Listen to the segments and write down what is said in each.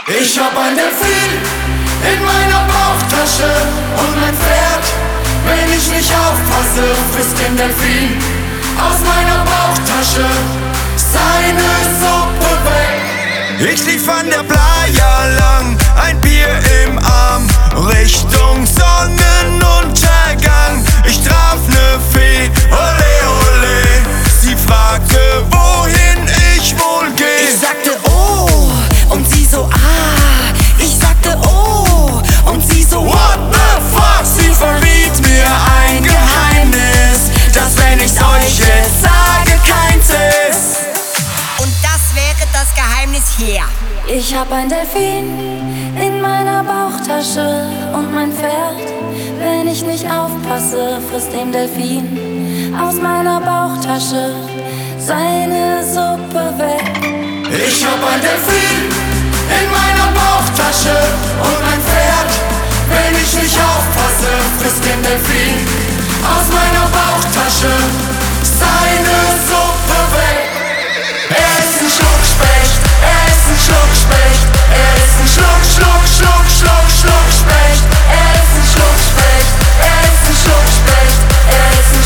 Ich hab ein Delfin in meiner Bauchtasche und mein Pferd, wenn ich nicht aufpasse, frisst den Delfin aus meiner Bauchtasche seine Suppe weg. Ich lief an der Playa lang, ein Bier im Arm, Richtung Sonnenuntergang. Ich traf ne Fee, ole ole, sie fragte, wohin ich wohl geh. Ich sagte oh, und sie so ah. Ich sagte oh, und sie so what the fuck. Sie verriet mir ein Geheimnis, das, wenn ich's euch jetzt sage, keins ist. Und das wäre das Geheimnis hier. Ich hab ein Delfin in meiner Bauchtasche und mein Pferd, wenn ich nicht aufpasse, frisst dem Delfin aus meiner Bauchtasche seine Suppe weg. Ich hab ein Delfin in meiner Bauchtasche und mein Pferd, wenn ich nicht aufpasse, frisst den Delfin aus meiner Bauchtasche seine Suppe weg. Er ist ein Schluckspecht, er ist ein Schluckspecht, er ist ein Schluckspecht. Er ist ein Schluckspecht, er ist ein Schluckspecht, er ist ein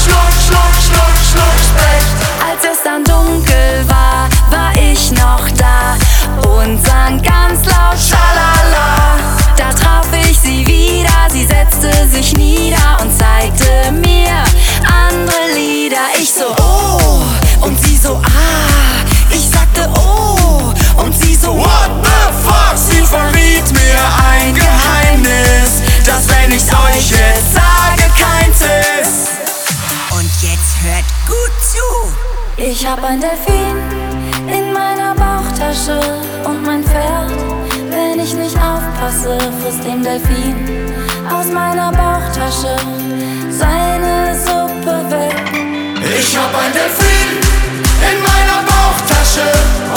Schluckspecht. Als es dann dunkel war, war ich noch da und sang ganz laut Schalala. Da traf ich sie wieder, sie setzte sich nieder und zeigte mir andere Lieder. Ich so oh, und sie so ah. Ich sagte oh, und sie so What the fuck? Sie verriet mir ein Geheimnis, das, wenn ich's euch jetzt sage, keins ist. Und jetzt hört gut zu. Ich hab ein Delfin in meiner Bauchtasche und mein Pferd, wenn ich nicht aufpasse, frisst dem Delfin aus meiner Bauchtasche seine Suppe weg. Ich hab ein Delfin in meiner Bauchtasche